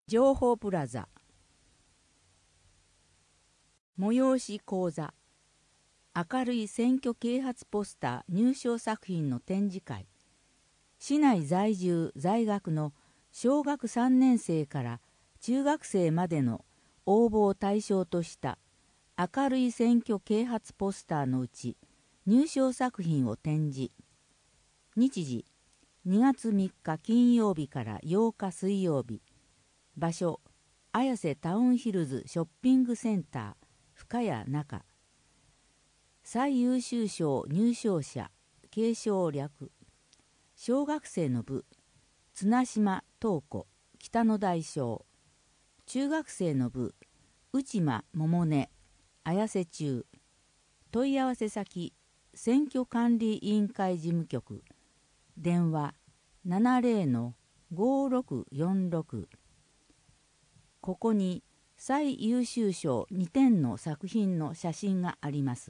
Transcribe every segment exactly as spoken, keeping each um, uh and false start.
情報プラザ催し講座明るい選挙啓発ポスター入賞作品の展示会。市内在住在学の小学さんねん生から中学生までの応募を対象とした明るい選挙啓発ポスターのうち入賞作品を展示。日時にがつみっか金曜日からようか水曜日。場所綾瀬タウンヒルズショッピングセンター深谷中。最優秀賞入賞者継承略。小学生の部綱島東子北の大将。中学生の部内間百音綾瀬中。問い合わせ先選挙管理委員会事務局。電話 ななゼロのごろくよんろく。ここに最優秀賞にてんの作品の写真があります。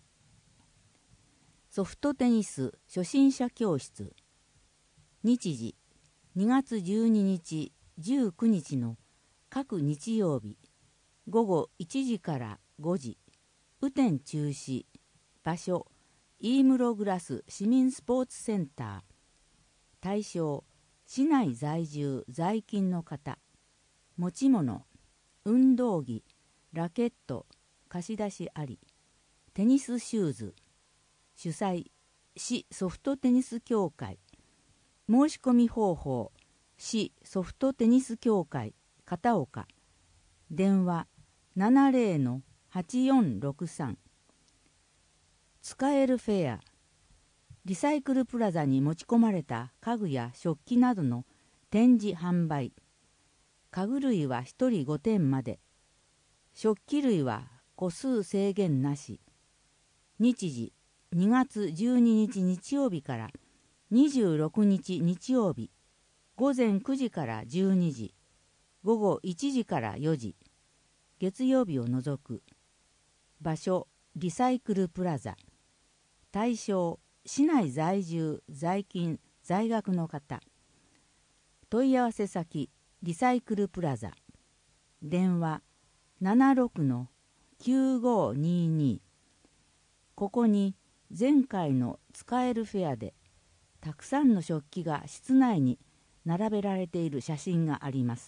ソフトテニス初心者教室。日時にがつじゅうににちじゅうくにちの各日曜日ごごいちじからごじ。雨天中止。場所飯室グラス市民スポーツセンター。対象市内在住在勤の方。持ち物運動着ラケット貸し出しあり。テニスシューズ。主催市ソフトテニス協会。申し込み方法市ソフトテニス協会片岡。電話 ななゼロのはちよんろくさん。使えるフェア。リサイクルプラザに持ち込まれた家具や食器などの展示販売。家具類はひとりごてんまで。食器類は個数制限なし。日時にがつじゅうににち日曜日からにじゅうろくにち日曜日。ごぜんくじからじゅうにじ。ごごいちじからよじ。月曜日を除く。場所リサイクルプラザ。対象市内在住在勤在学の方。問い合わせ先リサイクルプラザ。電話 ななろくのきゅうごにに。ここに前回の使えるフェアでたくさんの食器が室内に並べられている写真があります。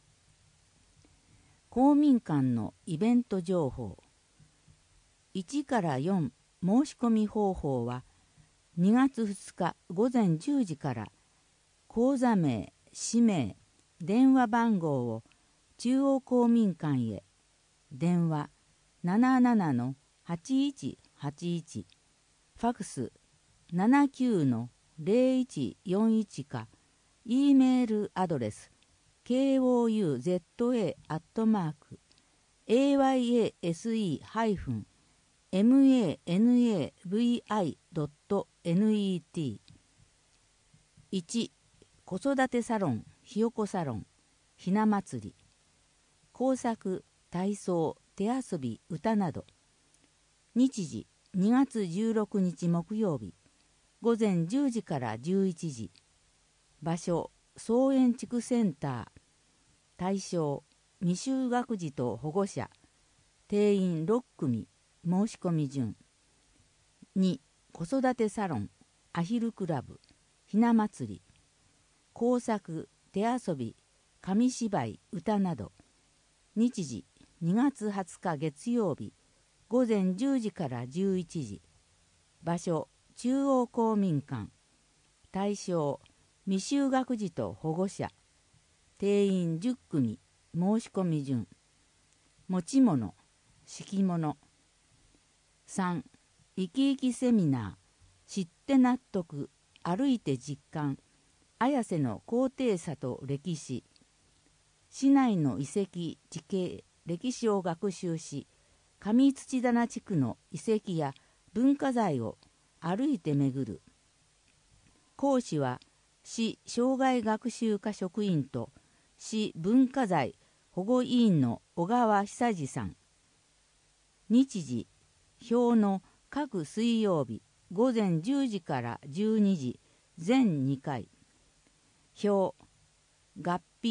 公民館のイベント情報。いちからよん申し込み方法はにがつふつかごぜんじゅうじから口座名、氏名、電話番号を中央公民館へ。電話 ななななのはちいちはちいち。ファクス ななきゅうのゼロいちよんいちか。E メールアドレス ケーオーユーゼットエー アットマーク エーワイエーエスイー エムエーエヌエーブイアイ ドット ネット。いち子育てサロンひよこサロンひな祭り。工作体操手遊び歌など。日時にがつじゅうろくにち木曜日ごぜんじゅうじからじゅういちじ。場所総園地区センター。対象未就学児と保護者。定員ろっくみ。申し込み順。に子育てサロンアヒルクラブひな祭り。工作手遊び紙芝居歌など。日時にがつはつか月曜日ごぜんじゅうじからじゅういちじ。場所中央公民館。対象未就学児と保護者。定員じゅっくみ。申し込み順。持ち物敷物。さん生き生きセミナー知って納得歩いて実感綾瀬の高低差と歴史。市内の遺跡地形歴史を学習し上土棚地区の遺跡や文化財を歩いて巡る。講師は市障害学習課職員と市文化財保護委員の小川久司さん。日時表の各水曜日ごぜんじゅうじからじゅうにじ全にかい。表合皮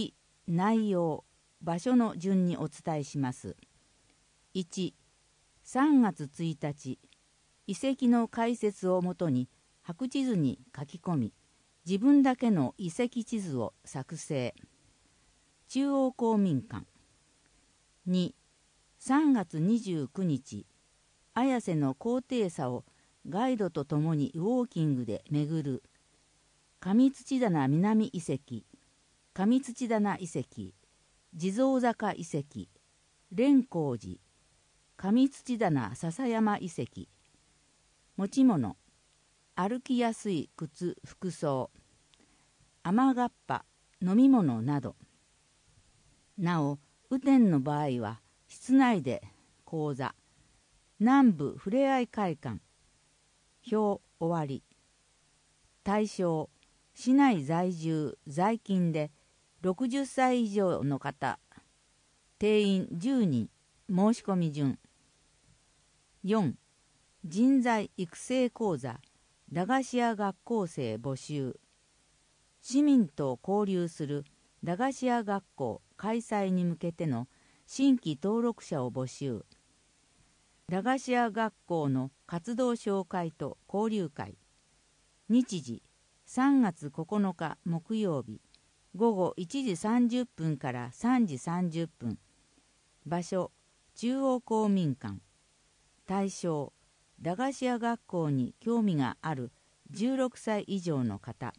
内容、場所の順にお伝えします。いち、さんがつついたち、遺跡の解説をもとに白地図に書き込み、自分だけの遺跡地図を作成。中央公民館。に、さんがつにじゅうくにち、綾瀬の高低差をガイドとともにウォーキングで巡る。上土棚南遺跡、上土棚遺跡、地蔵坂遺跡、蓮光寺、上土棚笹山遺跡。持ち物、歩きやすい靴、服装、雨がっぱ、飲み物など。なお、雨天の場合は、室内で講座、南部ふれあい会館、表終わり。対象、市内在住、在勤でろくじゅっさい以上の方、定員じゅうにん、申し込み順。よん、人材育成講座、駄菓子屋学校生募集。市民と交流する駄菓子屋学校開催に向けての新規登録者を募集。駄菓子屋学校の活動紹介と交流会。日時、さんがつここのか木曜日、ごごいちじさんじゅっぷんからさんじさんじゅっぷん。場所、中央公民館。対象、駄菓子屋学校に興味があるじゅうろくさい以上の方。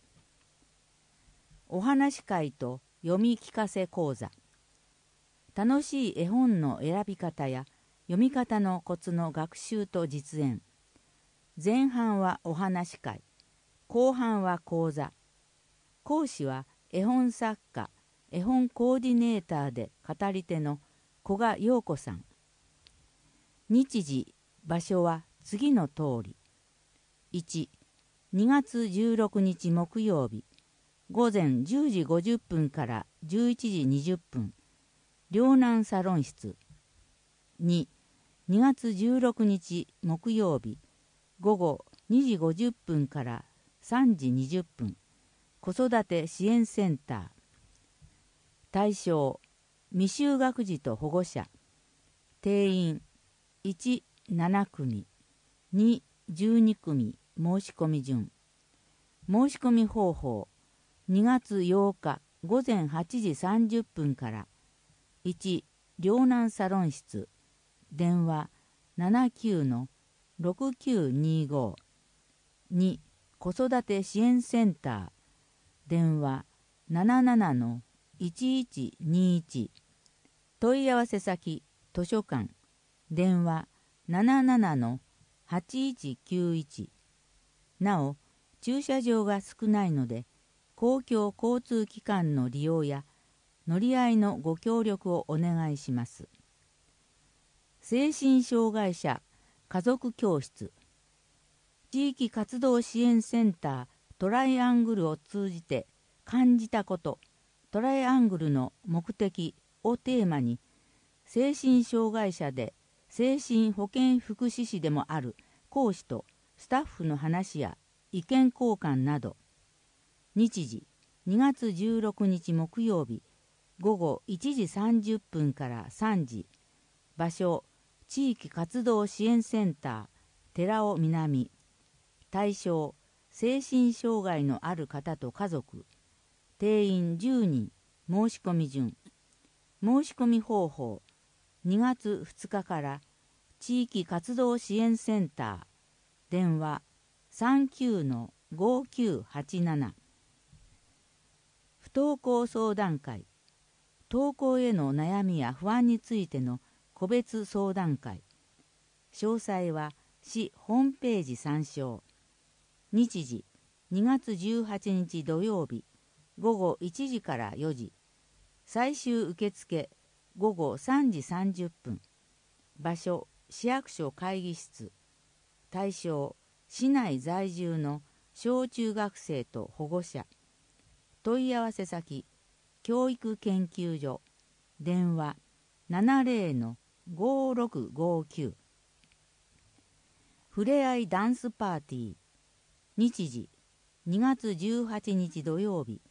お話会と読み聞かせ講座。楽しい絵本の選び方や読み方のコツの学習と実演。前半はお話会、後半は講座。講師は絵本作家、絵本コーディネーターで語り手の古賀陽子さん。日時、場所は次の通り。いち、にがつじゅうろくにち木曜日、ごぜんじゅうじごじゅっぷんからじゅういちじにじゅっぷん、両南サロン室。に、にがつじゅうろくにち木曜日、ごごにじごじゅっぷんからさんじにじゅっぷん、子育て支援センター。対象、未就学児と保護者。定員、いち、ななくみ、に、じゅうにくみ、申し込み順。申し込み方法、にがつようかごぜんはちじさんじゅっぷんから。いち、両南サロン室。電話 ななきゅうのろくきゅうにご。に、子育て支援センター。電話 ななななのいちいちにいち。問い合わせ先、図書館。電話 ななななのはちいちきゅういち。なお、駐車場が少ないので、公共交通機関の利用や乗り合いのご協力をお願いします。精神障害者家族教室。地域活動支援センタートライアングルを通じて感じたこと、トライアングルの目的をテーマに、精神障害者で精神保健福祉士でもある講師とスタッフの話や意見交換など。日時、にがつじゅうろくにち木曜日、ごごいちじさんじゅっぷんからさんじ。場所、地域活動支援センター、寺尾南。対象、精神障害のある方と家族。定員じゅうにん、申し込み順。申し込み方法、にがつふつかから地域活動支援センター。電話 さんきゅうのごきゅうはちなな。不登校相談会。登校への悩みや不安についての個別相談会。詳細は市ホームページ参照。日時、にがつじゅうはちにち土曜日、ごごいちじからよじ。最終受付、ごごさんじさんじゅっぷん。場所、市役所会議室。対象、市内在住の小中学生と保護者。問い合わせ先、教育研究所。電話 ななぜろのごろくごきゅう。ふれあいダンスパーティー。日時、にがつじゅうはちにち土曜日、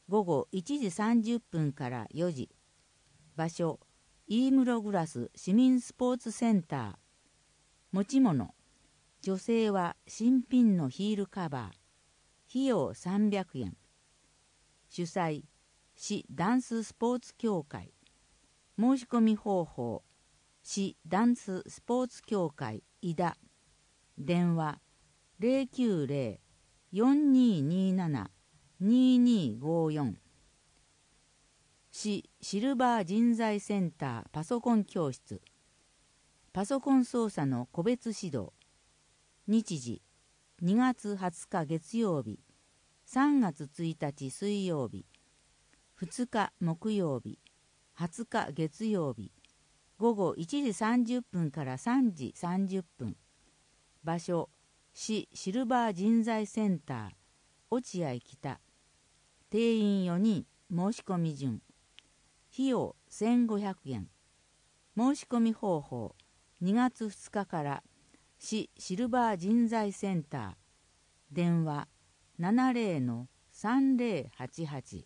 ごごいちじさんじゅっぷんからよじ。場所、イームログラス市民スポーツセンター。持ち物、女性は新品のヒールカバー。費用さんびゃくえん。主催、市ダンススポーツ協会。申し込み方法、市ダンススポーツ協会井田。電話 ゼロきゅうゼロ よんにーにーなな にーにーごーよん。市シルバー人材センターパソコン教室。パソコン操作の個別指導。日時にがつはつか月曜日、さんがつついたち水曜日、ふつか木曜日、はつか月曜日、ごごいちじさんじゅっぷんからさんじさんじゅっぷん。場所、市シルバー人材センター落合北。定員よにん。申し込み順。費用せんごひゃくえん。申し込み方法、にがつふつかから市シルバー人材センター。電話 ななゼロのさんゼロはちはち。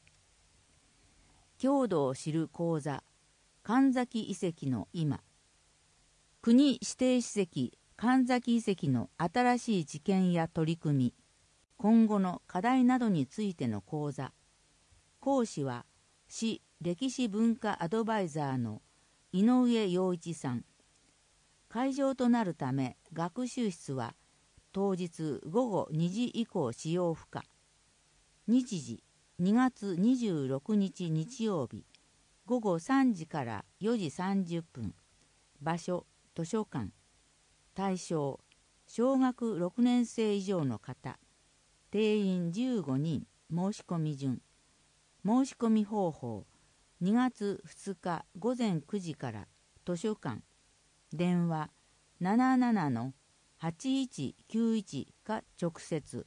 郷土を知る講座、神崎遺跡の今。国指定史跡神崎遺跡の新しい知見や取り組み、今後の課題などについての講座。講師は市歴史文化アドバイザーの井上洋一さん。会場となるため学習室は当日ごごにじ以降使用不可。日時にがつにじゅうろくにち日曜日、ごごさんじからよじさんじゅっぷん。場所、図書館。対象、小学ろくねんせい以上の方。定員じゅうごにん。申し込み順。申し込み方法、にがつふつかごぜんくじから図書館。電話 ななななのはちいちきゅういち か直接。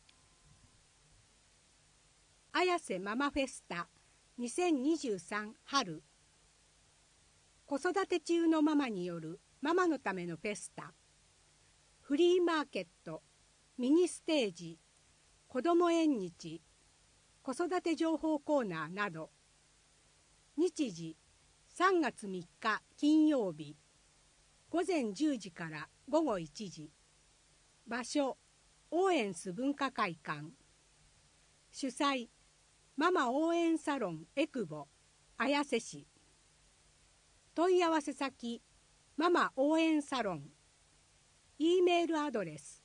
綾瀬ママフェスタにせんにじゅうさん春。子育て中のママによるママのためのフェスタ。フリーマーケット、ミニステージ、子ども縁日、子育て情報コーナーなど。日時さんがつみっか金曜日、ごぜんじゅうじからごごいちじ。場所、オーエンス文化会館。主催、ママ応援サロンエクボ綾瀬市。問い合わせ先、ママ応援サロン。E メールアドレス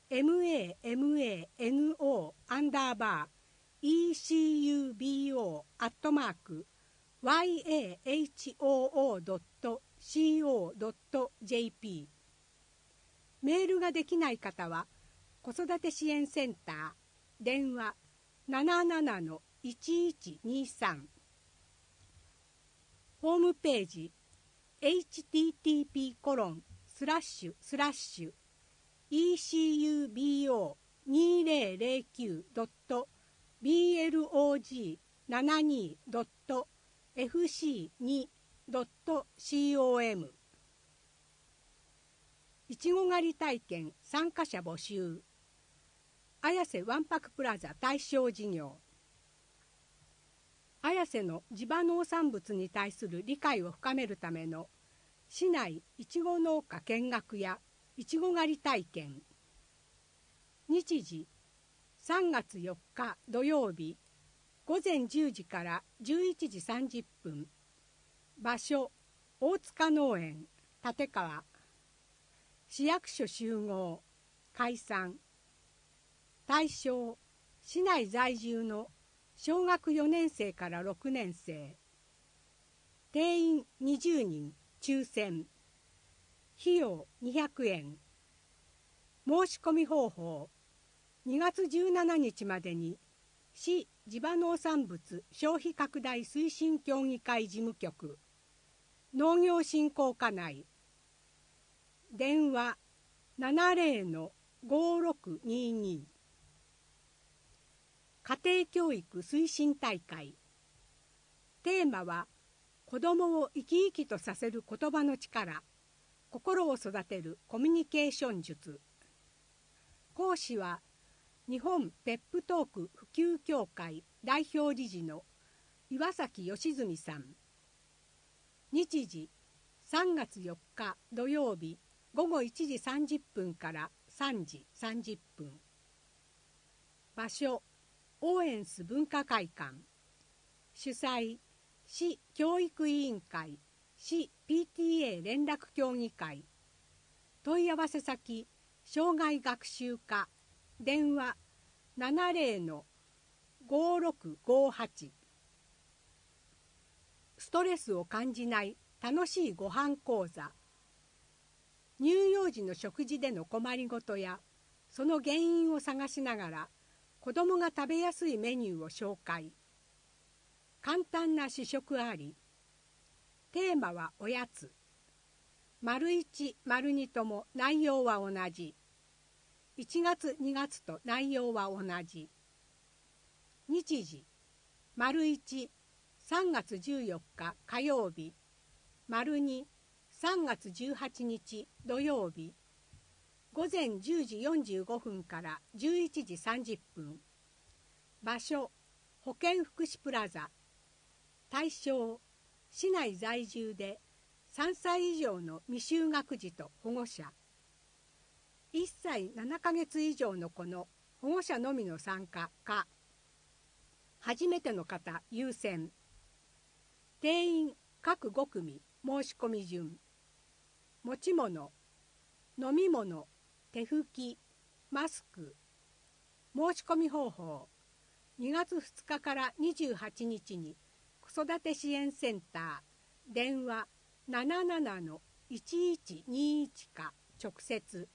mamano アンダーバー ecubo アットマーク yahoo.co.jp。 メールができない方は子育て支援センター電話 ななななのいちいちにさん。 ホームページ エイチティーティーピーコロンスラッシュスラッシュ イーシーユービーオーにせんきゅうドットビーエルオージーななじゅうにドットエフシーにドットコム。 いちご狩り体験参加者募集。綾瀬わんぱくプラザ対象事業。綾瀬の地場農産物に対する理解を深めるための市内いちご農家見学やいちご狩り体験。日時さんがつよっか土曜日、ごぜんじゅうじからじゅういちじさんじゅっぷん。場所、大塚農園立川。市役所集合解散。対象、市内在住の小学よねんせいからろくねんせい。定員にじゅうにん抽選。費用にひゃくえん。申し込み方法、にがつじゅうしちにちまでに市地場農産物消費拡大推進協議会事務局農業振興課内。電話 ななゼロのごろくにーにー。家庭教育推進大会。テーマは子どもを生き生きとさせる言葉の力、心を育てるコミュニケーション術。講師は日本ペップトーク普及協会代表理事の岩崎義純さん。日時さんがつよっか土曜日ごごいちじさんじゅっぷんからさんじさんじゅっぷん。場所オーエンス文化会館。主催市教育委員会市 ピーティーエー 連絡協議会。問い合わせ先障害学習課電話 ななぜろ の ごろくごはち。ストレスを感じない楽しいご飯講座。乳幼児の食事での困りごとやその原因を探しながら子どもが食べやすいメニューを紹介。簡単な試食あり。テーマはおやつ。丸一丸二とも内容は同じ。いちがつにがつと内容は同じ。日時丸一さんがつじゅうよっか火曜日。丸二さんがつじゅうはちにち土曜日。午前じゅうじよんじゅうごふんからじゅういちじさんじゅっぷん。場所保健福祉プラザ。対象市内在住でさんさい以上の未就学児と保護者。いっさいななかげつ以上の子の保護者のみの参加か。初めての方優先。定員各ごくみ申し込み順。持ち物飲み物手拭きマスク。申し込み方法にがつふつかからにじゅうはちにちに子育て支援センター電話 ななななのいちいちにいち か直接。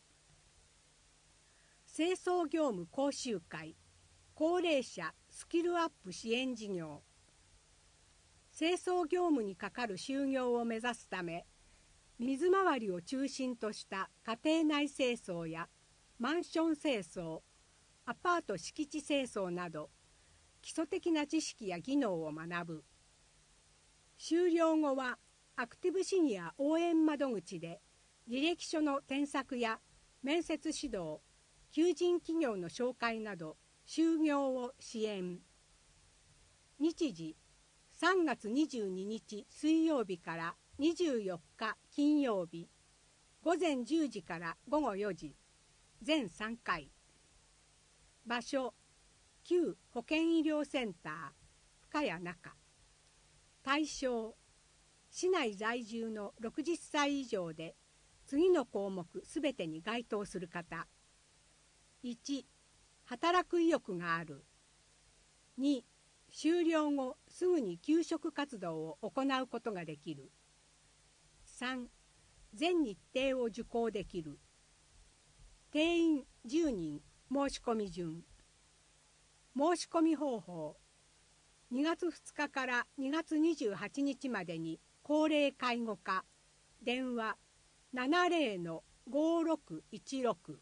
清掃業務講習会高齢者スキルアップ支援事業。清掃業務にかかる就業を目指すため水回りを中心とした家庭内清掃やマンション清掃アパート敷地清掃など基礎的な知識や技能を学ぶ。修了後はアクティブシニア応援窓口で履歴書の添削や面接指導求人企業の紹介など就業を支援。日時さんがつにじゅうににち水曜日からにじゅうよっか金曜日。午前じゅうじからごごよじ。全さんかい。場所旧保健医療センター深谷中。対象市内在住のろくじゅっさい以上で次の項目すべてに該当する方。いち働く意欲がある。に終了後すぐに求職活動を行うことができる。さん全日程を受講できる。定員じゅうにん申し込み順。申し込み方法にがつふつかからにがつにじゅうはちにちまでに高齢介護課電話 ななぜろ の ごろくいちろく。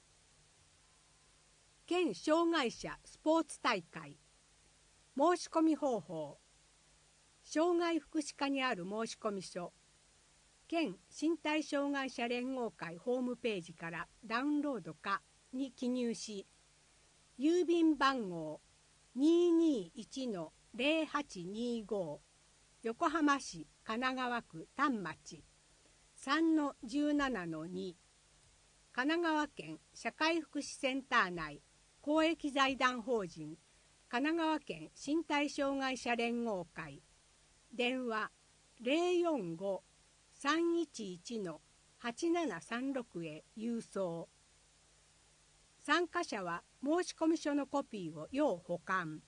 県障害者スポーツ大会。申し込み方法障害福祉課にある申し込み書県身体障害者連合会ホームページからダウンロードかに記入し郵便番号 にーにーいちのぜろはちにーご 横浜市神奈川区丹町 さんのじゅうななのに 神奈川県社会福祉センター内公益財団法人神奈川県身体障害者連合会電話 ぜろよんご さんいちいちのはちななさんろく へ郵送。参加者は申込書のコピーを要保管。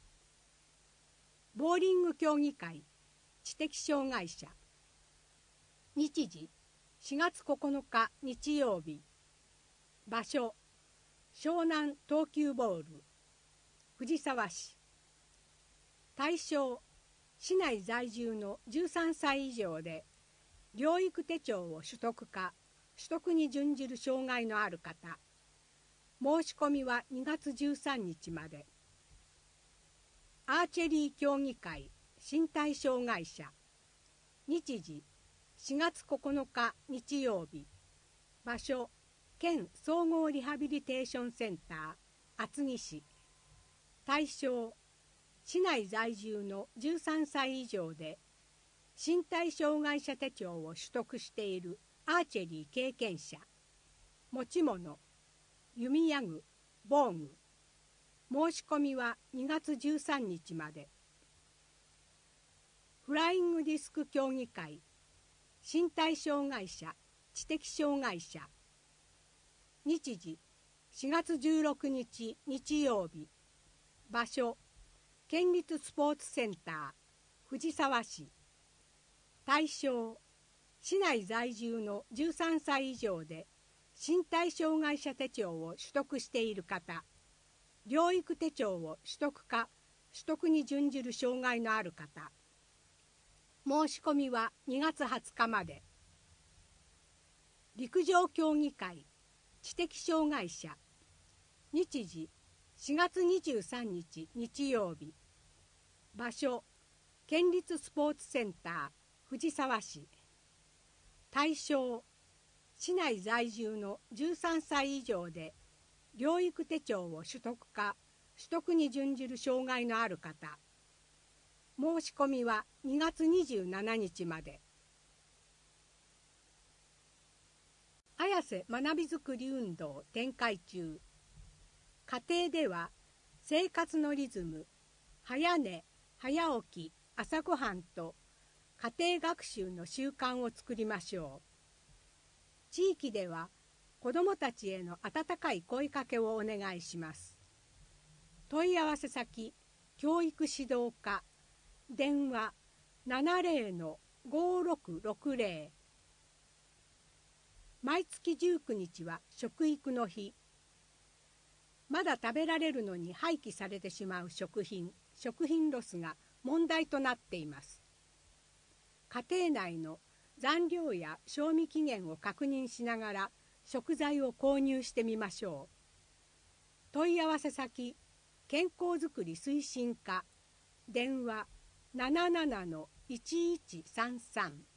ボーリング競技会知的障害者。日時しがつここのか日曜日。場所湘南東急ボール藤沢市。対象市内在住のじゅうさんさい以上で療育手帳を取得か取得に準じる障害のある方。申し込みはにがつじゅうさんにちまで。アーチェリー競技会身体障害者。日時しがつここのか日曜日。場所県総合リハビリテーションセンター厚木市。対象、市内在住のじゅうさんさい以上で身体障害者手帳を取得しているアーチェリー経験者。持ち物、弓矢具、防具。申し込みはにがつじゅうさんにちまで。フライングディスク競技会、身体障害者、知的障害者。日時、しがつじゅうろくにち日曜日。場所、県立スポーツセンター、藤沢市。対象、市内在住のじゅうさんさい以上で身体障害者手帳を取得している方、療育手帳を取得か取得に準じる障害のある方。申し込みはにがつはつかまで。陸上競技会、知的障害者。日時、しがつにじゅうさんにち日曜日。場所、県立スポーツセンター、藤沢市。対象、市内在住のじゅうさんさい以上で療育手帳を取得か取得に準じる障害のある方。申し込みはにがつにじゅうしちにちまで。綾瀬学びづくり運動展開中。家庭では生活のリズム、早寝、早起き、朝ごはんと家庭学習の習慣を作りましょう。地域では子どもたちへの温かい声かけをお願いします。問い合わせ先、教育指導課、電話 ななぜろのごろくろくぜろ。毎月じゅうくにちは食育の日。まだ食べられるのに廃棄されてしまう食品、食品ロスが問題となっています。家庭内の残量や賞味期限を確認しながら食材を購入してみましょう。問い合わせ先、健康づくり推進課、電話 ななななのいちいちさんさん。